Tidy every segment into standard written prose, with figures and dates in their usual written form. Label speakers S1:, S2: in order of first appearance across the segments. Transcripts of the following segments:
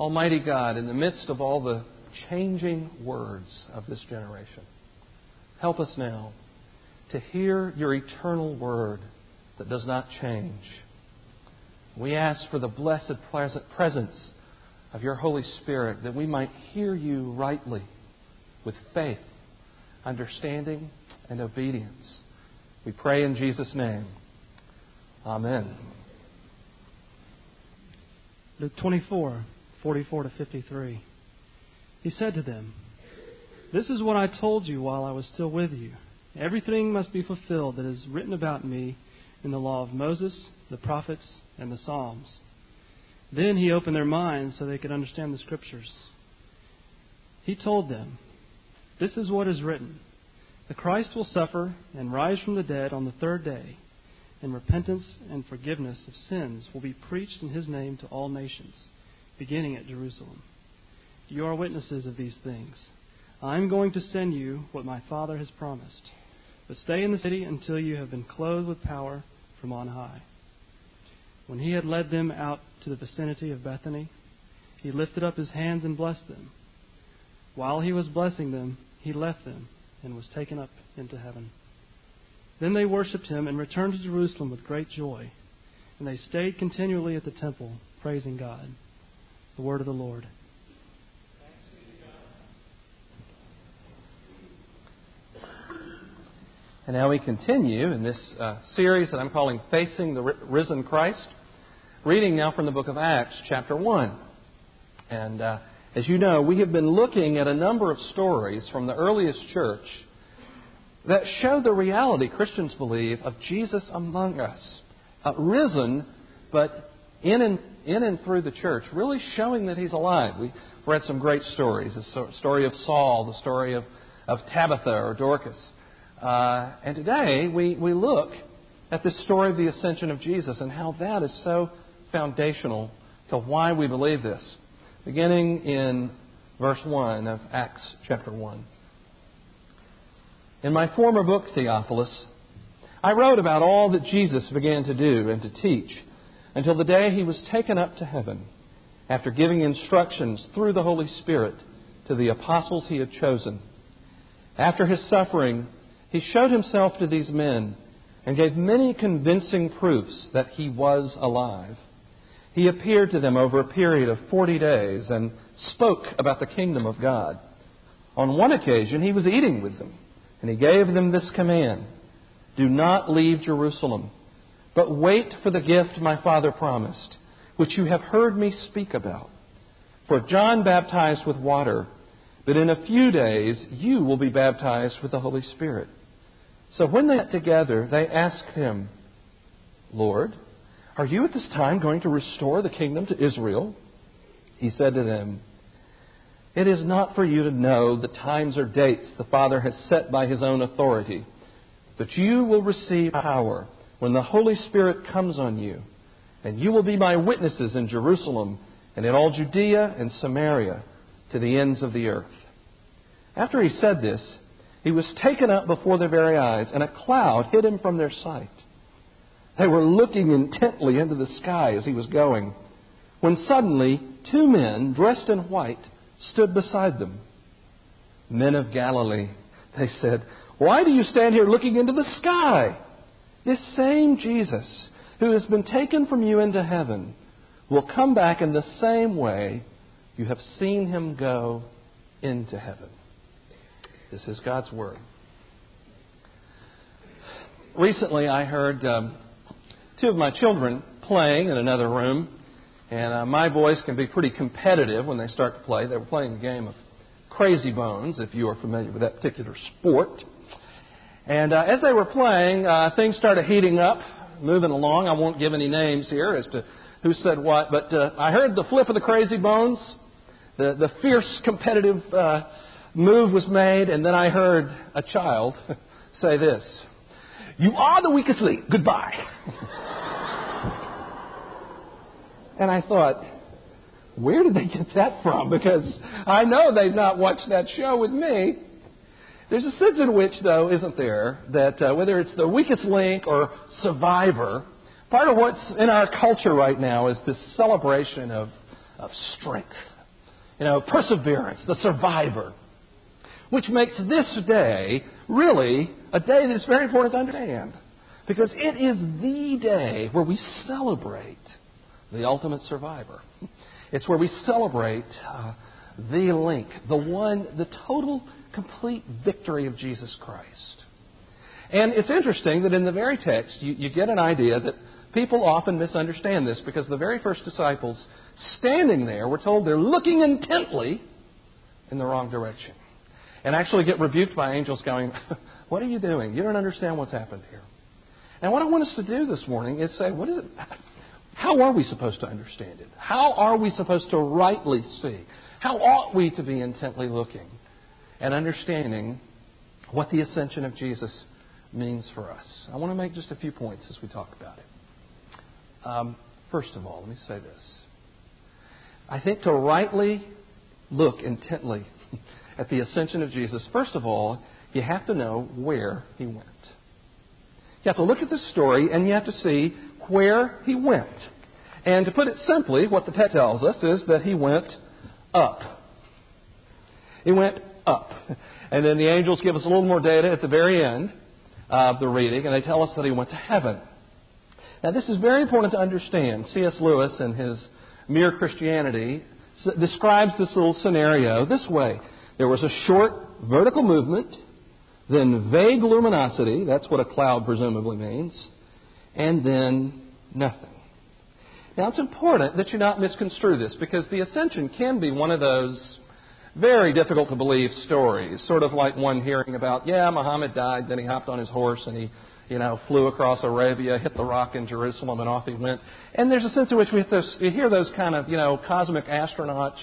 S1: Almighty God, in the midst of all the changing words of this generation, help us now to hear your eternal word that does not change. We ask for the blessed presence of your Holy Spirit that we might hear you rightly with faith, understanding, and obedience. We pray in Jesus' name. Amen.
S2: Luke 24, 44 to 53. He said to them, "This is what I told you while I was still with you. Everything must be fulfilled that is written about me in the law of Moses, the prophets, and the Psalms." Then he opened their minds so they could understand the Scriptures. He told them, "This is what is written. The Christ will suffer and rise from the dead on the third day, and repentance and forgiveness of sins will be preached in His name to all nations, beginning at Jerusalem. You are witnesses of these things. I am going to send you what my Father has promised. But stay in the city until you have been clothed with power from on high." When he had led them out to the vicinity of Bethany, he lifted up his hands and blessed them. While he was blessing them, he left them and was taken up into heaven. Then they worshipped him and returned to Jerusalem with great joy. And they stayed continually at the temple, praising God. The word of the Lord.
S1: And now we continue in this series that I'm calling Facing the Risen Christ, reading now from the book of Acts, chapter 1. And as you know, we have been looking at a number of stories from the earliest church that show the reality, Christians believe, of Jesus among us. Risen, but in and through the church, really showing that He's alive. We've read some great stories. The story of Saul, the story of Tabitha or Dorcas. And today we look at the story of the ascension of Jesus and how that is so foundational to why we believe this. Beginning in verse 1 of Acts chapter 1. "In my former book, Theophilus, I wrote about all that Jesus began to do and to teach until the day He was taken up to heaven, after giving instructions through the Holy Spirit to the apostles He had chosen. After His suffering, He showed Himself to these men and gave many convincing proofs that He was alive. He appeared to them over a period of 40 days and spoke about the kingdom of God. On one occasion, He was eating with them, and He gave them this command: 'Do not leave Jerusalem, but wait for the gift my Father promised, which you have heard me speak about. For John baptized with water, but in a few days you will be baptized with the Holy Spirit.' So when they met together, they asked Him, 'Lord, are you at this time going to restore the kingdom to Israel?' He said to them, 'It is not for you to know the times or dates the Father has set by His own authority, but you will receive power when the Holy Spirit comes on you, and you will be my witnesses in Jerusalem and in all Judea and Samaria to the ends of the earth.' After He said this, He was taken up before their very eyes, and a cloud hid Him from their sight. They were looking intently into the sky as He was going, when suddenly 2 men dressed in white stood beside them. 'Men of Galilee,' they said, 'why do you stand here looking into the sky? This same Jesus, who has been taken from you into heaven, will come back in the same way you have seen Him go into heaven.'" This is God's Word. Recently I heard 2 of my children playing in another room. And my boys can be pretty competitive when they start to play. They were playing the game of Crazy Bones, if you are familiar with that particular sport. And as they were playing, things started heating up, moving along. I won't give any names here as to who said what, but I heard the flip of the Crazy Bones. The fierce competitive move was made, and then I heard a child say this: "You are the weakest link. Goodbye." And I thought, where did they get that from? Because I know they've not watched that show with me. There's a sense in which, though, isn't there, that whether it's the weakest link or survivor, part of what's in our culture right now is this celebration of of strength. Perseverance, the survivor. Which makes this day really a day that is very important to understand. Because it is the day where we celebrate the ultimate survivor. It's where we celebrate the link, the total, complete victory of Jesus Christ. And it's interesting that in the very text, you get an idea that people often misunderstand this, because the very first disciples standing there, we're told they're looking intently in the wrong direction. And actually get rebuked by angels going, what are you doing? You don't understand what's happened here. And what I want us to do this morning is say, what is it? How are we supposed to understand it? How are we supposed to rightly see? How ought we to be intently looking and understanding what the ascension of Jesus means for us? I want to make just a few points as we talk about it. First of all, let me say this. I think to rightly look intently at the ascension of Jesus, first of all, you have to know where He went. You have to look at this story and you have to see where He went. And to put it simply, what the text tells us is that He went up. He went up. And then the angels give us a little more data at the very end of the reading, and they tell us that He went to heaven. Now, this is very important to understand. C.S. Lewis, in his Mere Christianity, describes this little scenario this way. There was a short vertical movement, then vague luminosity, that's what a cloud presumably means, and then nothing. Now, it's important that you not misconstrue this, because the ascension can be one of those very difficult to believe stories, sort of like one hearing about, Muhammad died, then he hopped on his horse and he flew across Arabia, hit the rock in Jerusalem, and off he went. And there's a sense in which we hear those kind of, cosmic astronauts,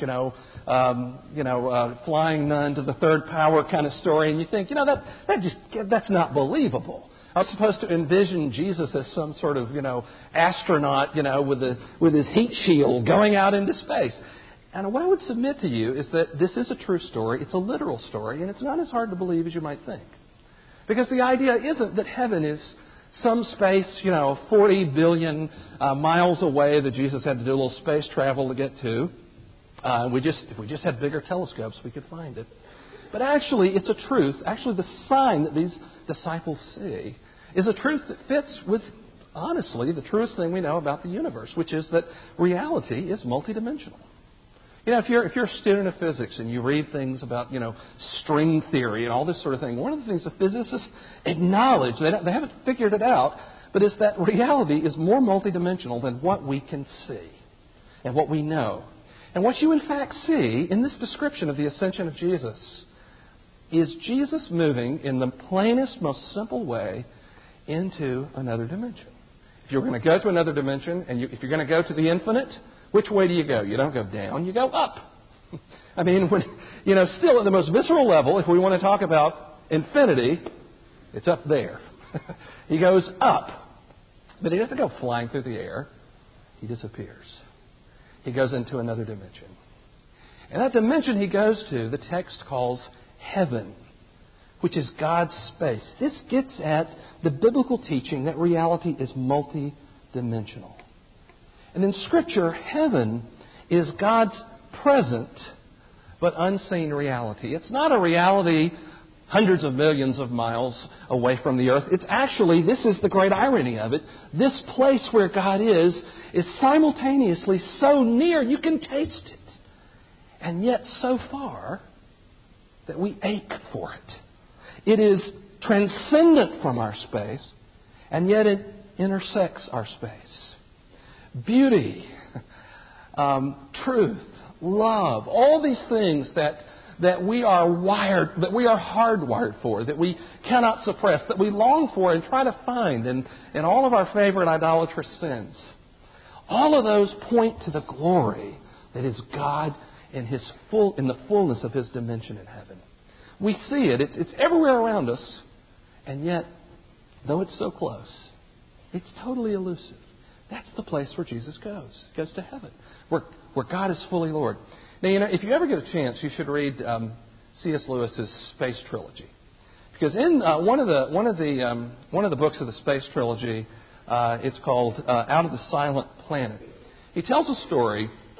S1: flying nun to the third power kind of story, and you think, that's not believable. I was supposed to envision Jesus as some sort of, astronaut, with his heat shield going out into space. And what I would submit to you is that this is a true story. It's a literal story, and it's not as hard to believe as you might think. Because the idea isn't that heaven is some space, 40 billion miles away that Jesus had to do a little space travel to get to. If we just had bigger telescopes, we could find it. But actually, it's a truth. Actually, the sign that these disciples see is a truth that fits with, honestly, the truest thing we know about the universe, which is that reality is multidimensional. If you're a student of physics and you read things about, string theory and all this sort of thing, one of the things the physicists acknowledge, they haven't figured it out, but is that reality is more multidimensional than what we can see and what we know. And what you in fact see in this description of the ascension of Jesus is Jesus moving in the plainest, most simple way into another dimension. If you're going to go to another dimension, and if you're going to go to the infinite, which way do you go? You don't go down, you go up. I mean, still at the most visceral level, if we want to talk about infinity, it's up there. He goes up. But he doesn't go flying through the air. He disappears. He goes into another dimension. And that dimension he goes to, the text calls heaven, which is God's space. This gets at the biblical teaching that reality is multidimensional. And in Scripture, heaven is God's present but unseen reality. It's not a reality hundreds of millions of miles away from the earth. It's actually, this is the great irony of it, this place where God is simultaneously so near you can taste it, and yet so far that we ache for it. It is transcendent from our space, and yet it intersects our space. Beauty, truth, love, all these things that we are hardwired for, that we cannot suppress, that we long for and try to find in all of our favorite idolatrous sins. All of those point to the glory that is God in the fullness of His dimension in heaven. We see it. It's everywhere around us, and yet, though it's so close, it's totally elusive. That's the place where Jesus goes. He goes to heaven, where God is fully Lord. Now, if you ever get a chance, you should read C.S. Lewis's Space Trilogy, because in one of the books of the Space Trilogy, it's called Out of the Silent Planet. He tells a story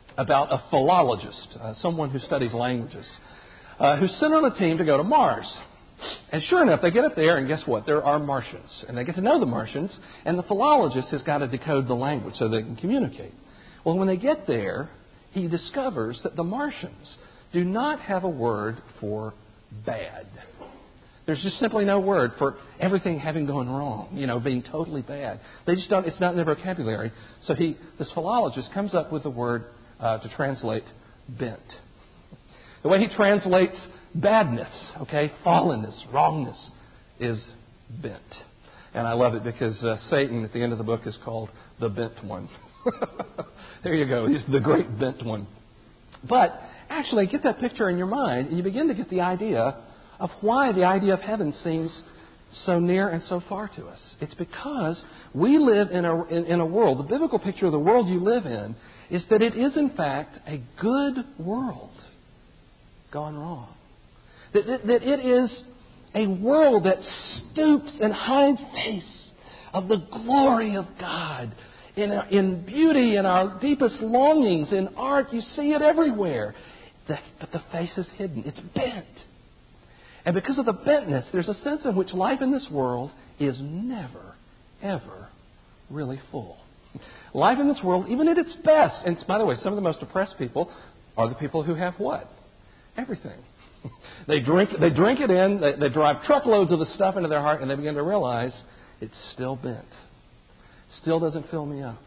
S1: about a philologist, someone who studies languages, who's sent on a team to go to Mars. And sure enough, they get up there, and guess what? There are Martians. And they get to know the Martians, and the philologist has got to decode the language so they can communicate. Well, when they get there, he discovers that the Martians do not have a word for bad. There's just simply no word for everything having gone wrong, being totally bad. They just don't, it's not in their vocabulary. So this philologist comes up with the word to translate bent. The way he translates badness, fallenness, wrongness, is bent. And I love it because Satan at the end of the book is called the bent one. There you go. He's the great bent one. But actually, get that picture in your mind, and you begin to get the idea of why the idea of heaven seems so near and so far to us. It's because we live in a world. The biblical picture of the world you live in is that it is, in fact, a good world gone wrong. That it is a world that stoops and hides face of the glory of God in beauty, in our deepest longings, in art. You see it everywhere. But the face is hidden. It's bent. And because of the bentness, there's a sense in which life in this world is never, ever really full. Life in this world, even at its best, and by the way, some of the most depressed people are the people who have what? Everything. They drink it in, they drive truckloads of the stuff into their heart, and they begin to realize it's still bent. Still doesn't fill me up.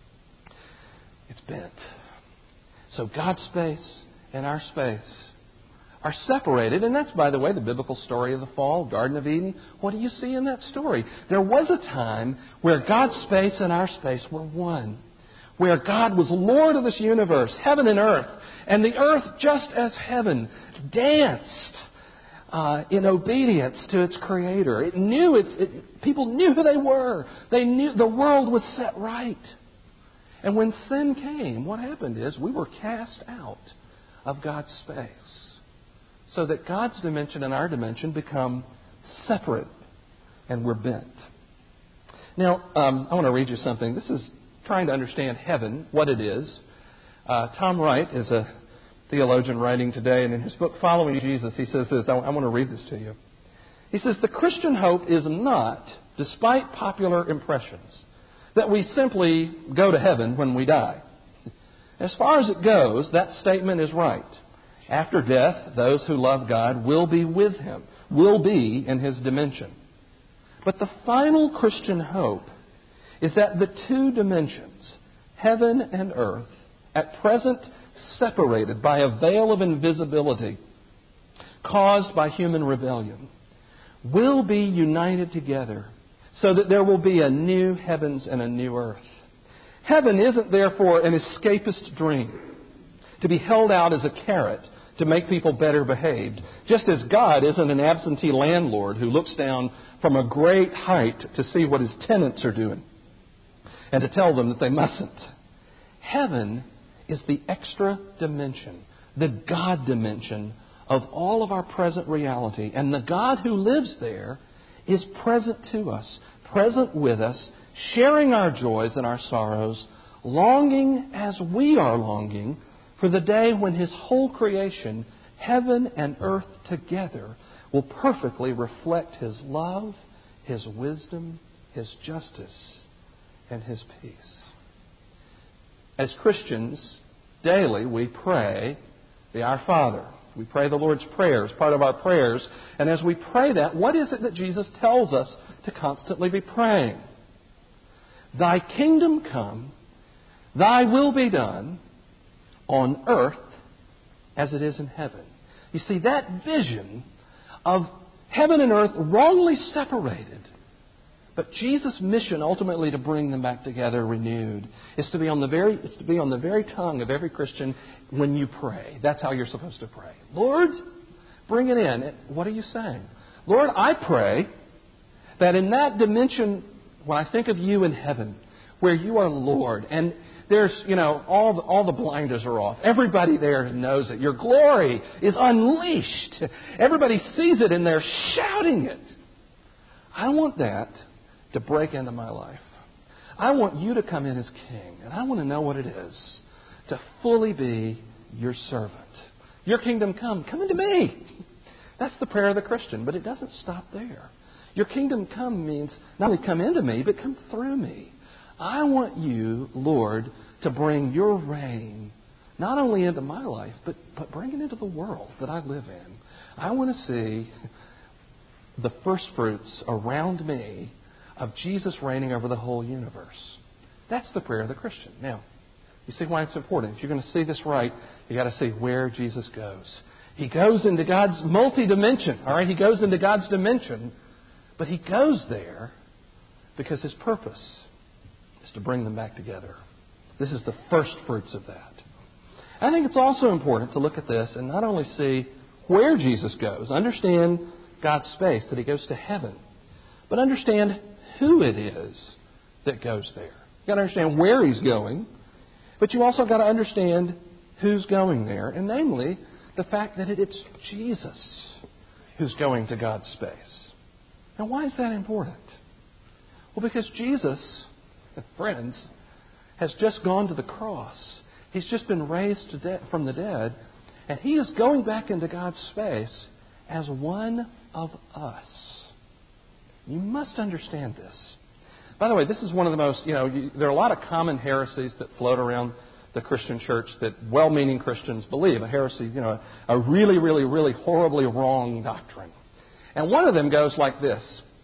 S1: It's bent. So God's space and our space are separated, and that's, by the way, the biblical story of the fall, Garden of Eden. What do you see in that story? There was a time where God's space and our space were one, where God was Lord of this universe, heaven and earth, and the earth, just as heaven, danced in obedience to its Creator. It knew people knew who they were. They knew the world was set right. And when sin came, what happened is we were cast out of God's space, so that God's dimension and our dimension become separate, and we're bent. Now, I want to read you something. This is trying to understand heaven, what it is. Tom Wright is a theologian writing today, and in his book, Following Jesus, he says this. I want to read this to you. He says, "The Christian hope is not, despite popular impressions, that we simply go to heaven when we die. As far as it goes, that statement is right. After death, those who love God will be with Him, will be in His dimension. But the final Christian hope is that the two dimensions, heaven and earth, at present separated by a veil of invisibility caused by human rebellion, will be united together so that there will be a new heavens and a new earth. Heaven isn't therefore an escapist dream to be held out as a carrot to make people better behaved, just as God isn't an absentee landlord who looks down from a great height to see what his tenants are doing and to tell them that they mustn't. Heaven is the extra dimension, the God dimension of all of our present reality. And the God who lives there is present to us, present with us, sharing our joys and our sorrows, longing as we are longing for the day when His whole creation, heaven and earth together, will perfectly reflect His love, His wisdom, His justice, and His peace. As Christians, daily we pray the Our Father. We pray the Lord's Prayer as part of our prayers. And as we pray that, what is it that Jesus tells us to constantly be praying? Thy kingdom come, Thy will be done, on earth as it is in heaven. You see, that vision of heaven and earth wrongly separated, but Jesus' mission ultimately to bring them back together renewed, is to be on the very tongue of every Christian when you pray. That's how you're supposed to pray. Lord, bring it in. What are you saying? Lord, I pray that in that dimension, when I think of you in heaven, where you are Lord, and there's, all the blinders are off. Everybody there knows it. Your glory is unleashed. Everybody sees it and they're shouting it. I want that to break into my life. I want you to come in as King, and I want to know what it is to fully be your servant. Your kingdom come. Come into me. That's the prayer of the Christian, but it doesn't stop there. Your kingdom come means not only come into me, but come through me. I want you, Lord, to bring your reign not only into my life, but bring it into the world that I live in. I want to see the first fruits around me of Jesus reigning over the whole universe. That's the prayer of the Christian. Now, you see why it's important. If you're going to see this right, you've got to see where Jesus goes. He goes into God's multi-dimension. All right, He goes into God's dimension, but He goes there because His purpose is to bring them back together. This is the first fruits of that. I think it's also important to look at this and not only see where Jesus goes, understand God's space, that He goes to heaven, but understand who it is that goes there. You've got to understand where He's going, but you also got to understand who's going there, and namely the fact that it's Jesus who's going to God's space. Now, why is that important? Well, because Jesus, friends, has just gone to the cross. He's just been raised from the dead, and He is going back into God's space as one of us. You must understand this. By the way, this is one of the most, there are a lot of common heresies that float around the Christian church that well-meaning Christians believe. A heresy, a really, really, really horribly wrong doctrine. And one of them goes like this: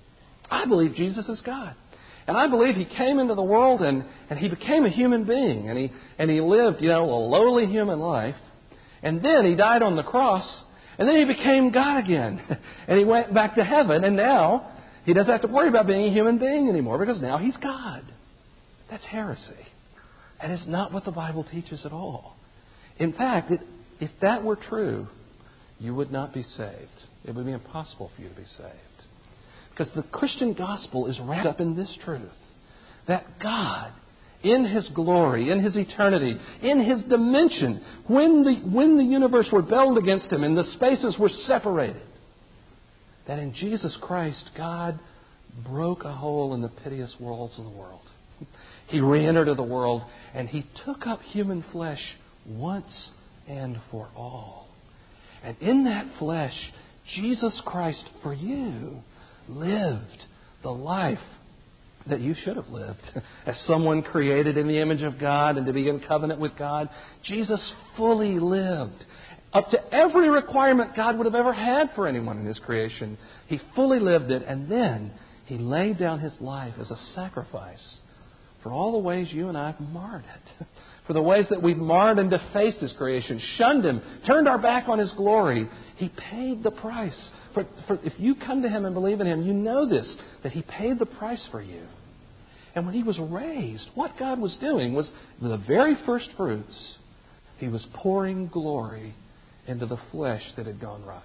S1: I believe Jesus is God. And I believe He came into the world and He became a human being. And he lived, a lowly human life. And then He died on the cross. And then He became God again. And He went back to heaven. And now He doesn't have to worry about being a human being anymore, because now He's God. That's heresy. And it's not what the Bible teaches at all. In fact, if that were true, you would not be saved. It would be impossible for you to be saved. Because the Christian gospel is wrapped up in this truth, that God, in His glory, in His eternity, in His dimension, when the universe rebelled against Him and the spaces were separated, that in Jesus Christ, God broke a hole in the piteous walls of the world. He re-entered the world, and He took up human flesh once and for all. And in that flesh, Jesus Christ, for you, lived the life that you should have lived. As someone created in the image of God and to be in covenant with God, Jesus fully lived up to every requirement God would have ever had for anyone in His creation. He fully lived it, and then He laid down His life as a sacrifice for all the ways you and I have marred it. For the ways that we've marred and defaced His creation, shunned Him, turned our back on His glory. He paid the price. For if you come to Him and believe in Him, you know this, that He paid the price for you. And when He was raised, what God was doing was, the very first fruits, He was pouring glory into the flesh that had gone rotten.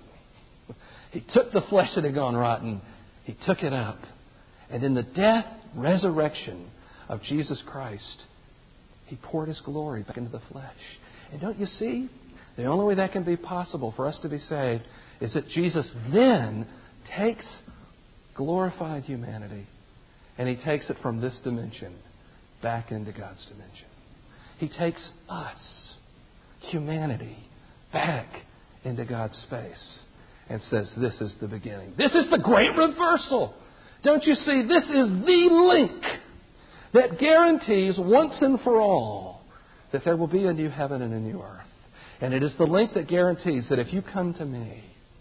S1: He took the flesh that had gone rotten, He took it up. And in the death, resurrection of Jesus Christ, He poured His glory back into the flesh. And don't you see? The only way that can be possible for us to be saved is that Jesus then takes glorified humanity and He takes it from this dimension back into God's dimension. He takes us, humanity, back into God's space and says, this is the beginning. This is the great reversal. Don't you see? This is the link that guarantees once and for all that there will be a new heaven and a new earth. And it is the link that guarantees that if you come to me,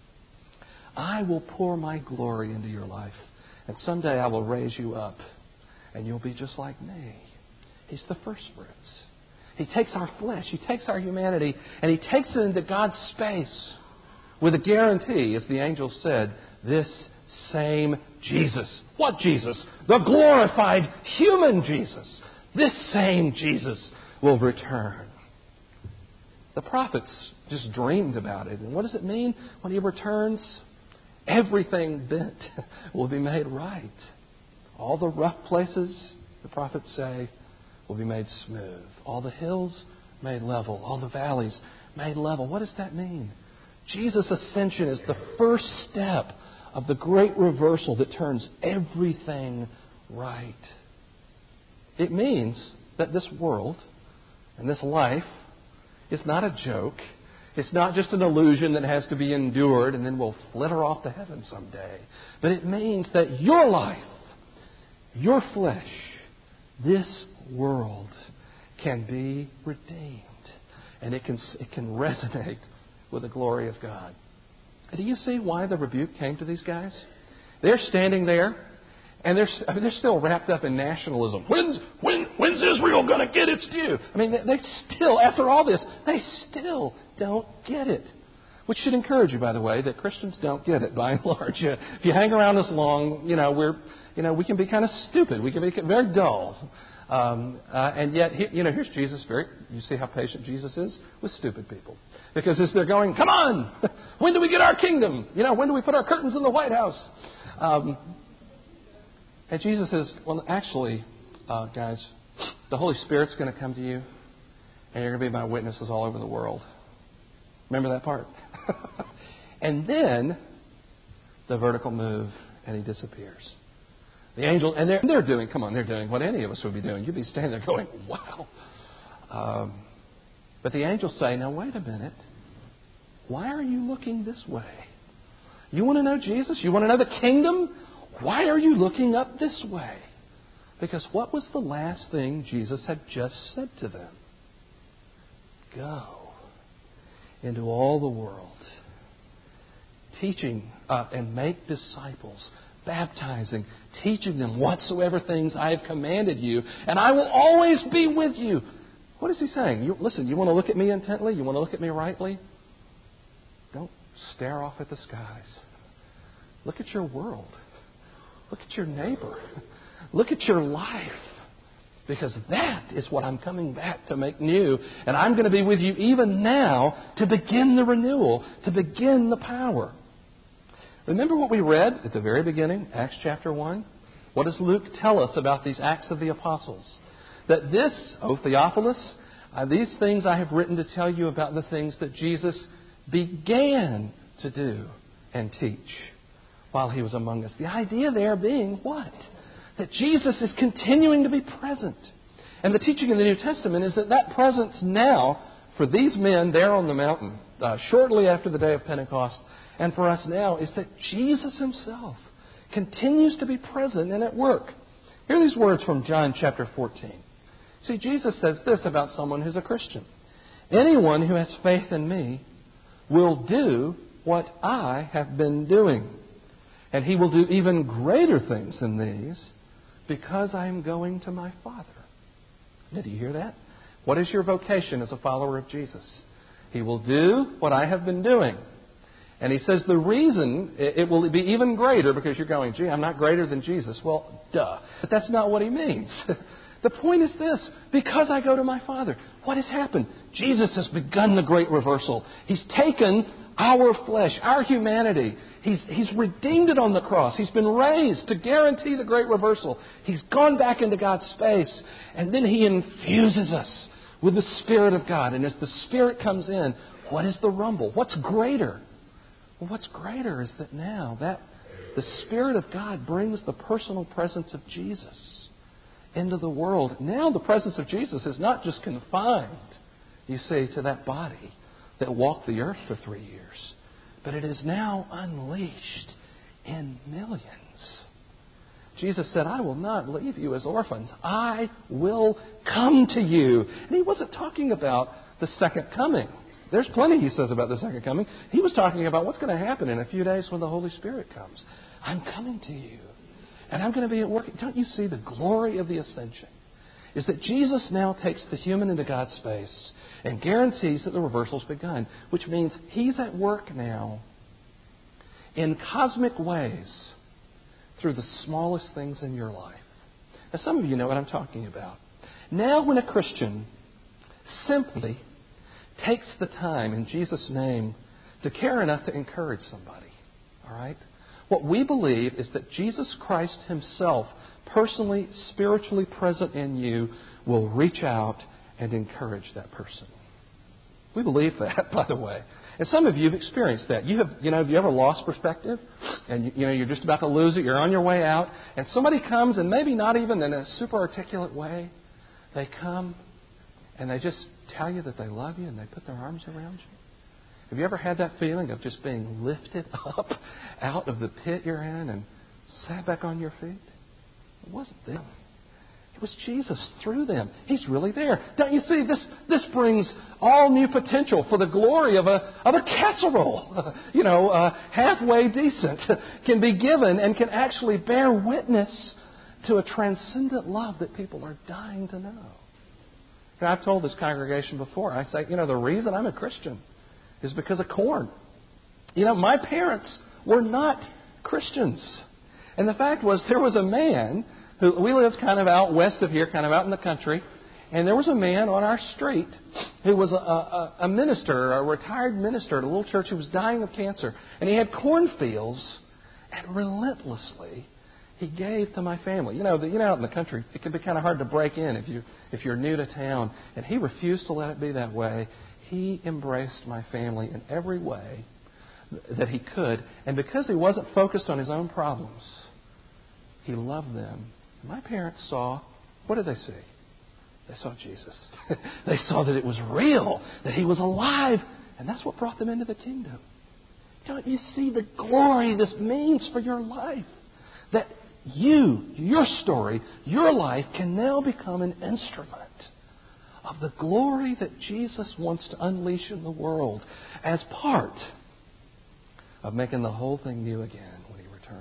S1: I will pour my glory into your life. And someday I will raise you up and you'll be just like me. He's the first fruits. He takes our flesh, He takes our humanity, and He takes it into God's space with a guarantee, as the angel said, this same Jesus. What Jesus? The glorified human Jesus. This same Jesus will return. The prophets just dreamed about it. And what does it mean when He returns? Everything bent will be made right. All the rough places, the prophets say, will be made smooth. All the hills made level. All the valleys made level. What does that mean? Jesus' ascension is the first step of the great reversal that turns everything right. It means that this world and this life It's not a joke. It's not just an illusion that has to be endured and then we'll flitter off to heaven someday. But it means that your life, your flesh, this world can be redeemed. And it can resonate with the glory of God. Do you see why the rebuke came to these guys? They're standing there, and they're still wrapped up in nationalism. When's Israel going to get its due? I mean, they still, after all this, they still don't get it. Which should encourage you, by the way, that Christians don't get it by and large. If you hang around us long, we can be kind of stupid. We can be very dull. And yet, here's Jesus. You see how patient Jesus is with stupid people. Because as they're going, come on, when do we get our kingdom? When do we put our curtains in the White House? And Jesus says, well, actually, guys, the Holy Spirit's going to come to you, and you're going to be my witnesses all over the world. Remember that part? And then the vertical move, and he disappears. The angel, and they're doing what any of us would be doing. You'd be standing there going, wow. But the angels say, now wait a minute. Why are you looking this way? You want to know Jesus? You want to know the kingdom? Why are you looking up this way? Because what was the last thing Jesus had just said to them? Go into all the world, teaching and make disciples, baptizing, teaching them whatsoever things I have commanded you, and I will always be with you. What is he saying? Listen, you want to look at me intently? You want to look at me rightly? Don't stare off at the skies. Look at your world. Look at your neighbor. Look at your life. Because that is what I'm coming back to make new. And I'm going to be with you even now to begin the renewal, to begin the power. Remember what we read at the very beginning, Acts chapter 1? What does Luke tell us about these Acts of the Apostles? That this, O Theophilus, these things I have written to tell you about the things that Jesus began to do and teach while he was among us. The idea there being what? That Jesus is continuing to be present. And the teaching in the New Testament is that presence now, for these men there on the mountain, shortly after the day of Pentecost, and for us now, is that Jesus himself continues to be present and at work. Hear these words from John chapter 14. See, Jesus says this about someone who's a Christian. Anyone who has faith in me will do what I have been doing. And he will do even greater things than these because I am going to my Father. Did you hear that? What is your vocation as a follower of Jesus? He will do what I have been doing. And he says the reason it will be even greater because you're going, gee, I'm not greater than Jesus. Well, duh. But that's not what he means. The point is this. Because I go to my Father. What has happened? Jesus has begun the great reversal. He's taken our flesh, our humanity. He's redeemed it on the cross. He's been raised to guarantee the great reversal. He's gone back into God's space. And then he infuses us with the Spirit of God. And as the Spirit comes in, what is the rumble? What's greater? Well, what's greater is that now that the Spirit of God brings the personal presence of Jesus into the world. Now the presence of Jesus is not just confined, you see, to that body that walked the earth for 3 years. But it is now unleashed in millions. Jesus said, I will not leave you as orphans. I will come to you. And he wasn't talking about the second coming. There's plenty he says about the second coming. He was talking about what's going to happen in a few days when the Holy Spirit comes. I'm coming to you. And I'm going to be at work. Don't you see the glory of the ascension? Is that Jesus now takes the human into God's space and guarantees that the reversal's begun. Which means he's at work now in cosmic ways through the smallest things in your life. Now some of you know what I'm talking about. Now when a Christian simply takes the time in Jesus' name to care enough to encourage somebody, all right? What we believe is that Jesus Christ himself, personally, spiritually present in you, will reach out and encourage that person. We believe that, by the way. And some of you have experienced that. Have you ever lost perspective? And you're just about to lose it. You're on your way out. And somebody comes, and maybe not even in a super articulate way, they come and they just tell you that they love you and they put their arms around you? Have you ever had that feeling of just being lifted up out of the pit you're in and sat back on your feet? It wasn't them. It was Jesus through them. He's really there. Don't you see? This brings all new potential for the glory of a casserole. Halfway decent can be given and can actually bear witness to a transcendent love that people are dying to know. And I've told this congregation before, I say, the reason I'm a Christian is because of corn. My parents were not Christians. And the fact was, there was a man who, we lived kind of out west of here, kind of out in the country, and there was a man on our street who was a minister, a retired minister at a little church who was dying of cancer. And he had cornfields, and relentlessly he gave to my family. Out in the country, it can be kind of hard to break in if you're new to town. And he refused to let it be that way. He embraced my family in every way that he could. And because he wasn't focused on his own problems, he loved them. My parents saw, what did they see? They saw Jesus. They saw that it was real, that He was alive. And that's what brought them into the kingdom. Don't you see the glory this means for your life? That your story, your life can now become an instrument of the glory that Jesus wants to unleash in the world as part of making the whole thing new again when He returns.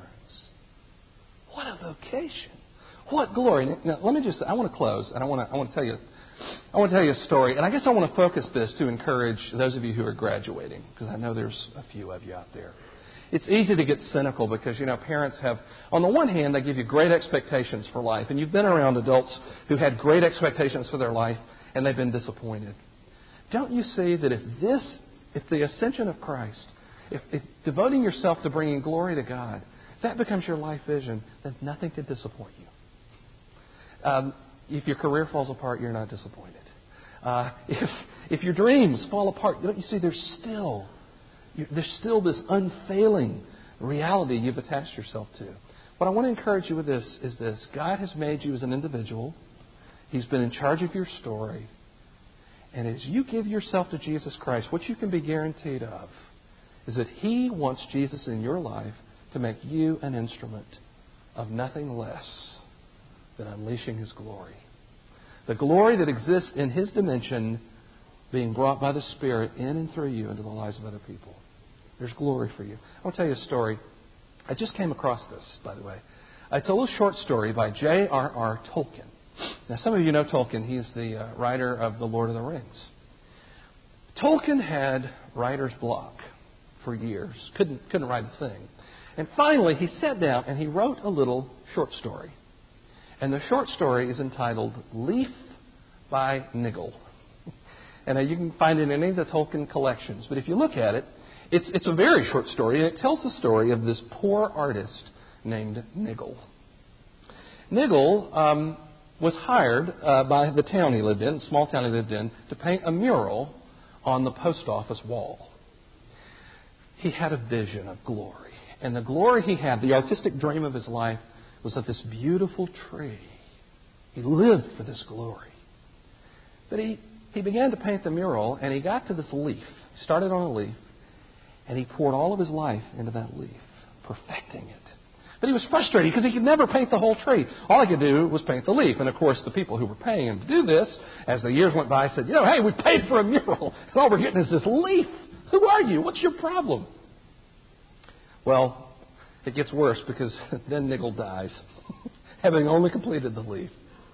S1: What a vocation! What glory! Now, let me just. I want to close, and I want to tell you. I want to tell you a story, and I guess I want to focus this to encourage those of you who are graduating, because I know there's a few of you out there. It's easy to get cynical because, parents have, on the one hand, they give you great expectations for life. And you've been around adults who had great expectations for their life and they've been disappointed. Don't you see that if the ascension of Christ, if devoting yourself to bringing glory to God, if that becomes your life vision, then nothing can disappoint you. If your career falls apart, you're not disappointed. If your dreams fall apart, don't you see there's still this unfailing reality you've attached yourself to. What I want to encourage you with this is this. God has made you as an individual. He's been in charge of your story. And as you give yourself to Jesus Christ, what you can be guaranteed of is that He wants Jesus in your life to make you an instrument of nothing less than unleashing His glory. The glory that exists in His dimension being brought by the Spirit in and through you into the lives of other people. There's glory for you. I want to tell you a story. I just came across this, by the way. It's a little short story by J.R.R. Tolkien. Now, some of you know Tolkien. He's the writer of The Lord of the Rings. Tolkien had writer's block for years. Couldn't write a thing. And finally, he sat down and he wrote a little short story. And the short story is entitled Leaf by Niggle. And you can find it in any of the Tolkien collections. But if you look at it, it's a very short story, and it tells the story of this poor artist named Niggle. Niggle was hired by the town he lived in, the small town he lived in, to paint a mural on the post office wall. He had a vision of glory. And the glory he had, the artistic dream of his life, was of this beautiful tree. He lived for this glory. But he began to paint the mural, and he got to this leaf. He started on a leaf, and he poured all of his life into that leaf, perfecting it. But he was frustrated because he could never paint the whole tree. All he could do was paint the leaf. And, of course, the people who were paying him to do this, as the years went by, said, hey, we paid for a mural, and all we're getting is this leaf. Who are you? What's your problem? Well, it gets worse because then Niggle dies, having only completed the leaf.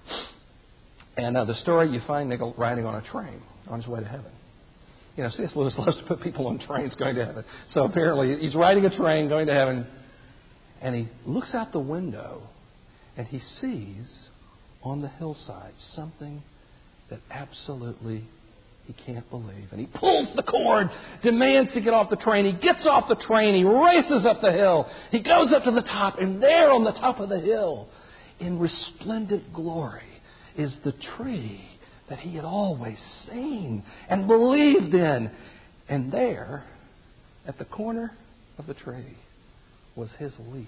S1: And the story, you find Niggle riding on a train on his way to heaven. C.S. Lewis loves to put people on trains going to heaven. So apparently he's riding a train going to heaven, and he looks out the window, and he sees on the hillside something that absolutely he can't believe. And he pulls the cord, demands to get off the train. He gets off the train. He races up the hill. He goes up to the top, and there on the top of the hill, in resplendent glory, is the tree that he had always seen and believed in. And there, at the corner of the tree, was his leaf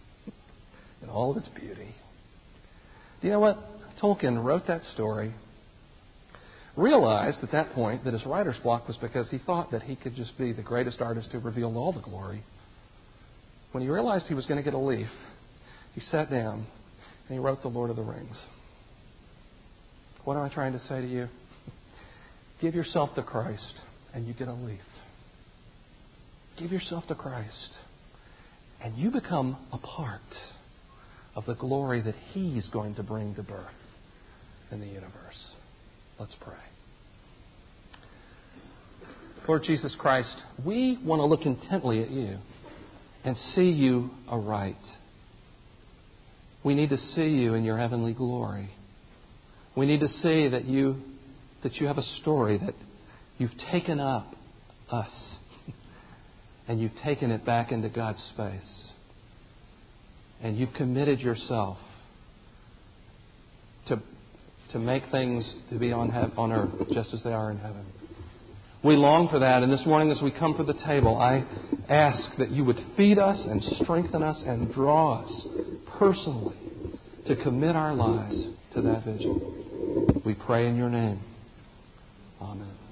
S1: in all of its beauty. Do you know what? Tolkien wrote that story realized at that point that his writer's block was because he thought that he could just be the greatest artist who revealed all the glory. When he realized he was going to get a leaf, he sat down and he wrote The Lord of the Rings. What am I trying to say to you? Give yourself to Christ and you get a leaf. Give yourself to Christ and you become a part of the glory that He's going to bring to birth in the universe. Let's pray. Lord Jesus Christ, we want to look intently at You and see You aright. We need to see You in Your heavenly glory. We need to see that You have a story, that You've taken up us and You've taken it back into God's space. And You've committed Yourself to make things to be on earth just as they are in heaven. We long for that, and this morning as we come for the table, I ask that You would feed us and strengthen us and draw us personally to commit our lives to that vision. We pray in Your name. Amen.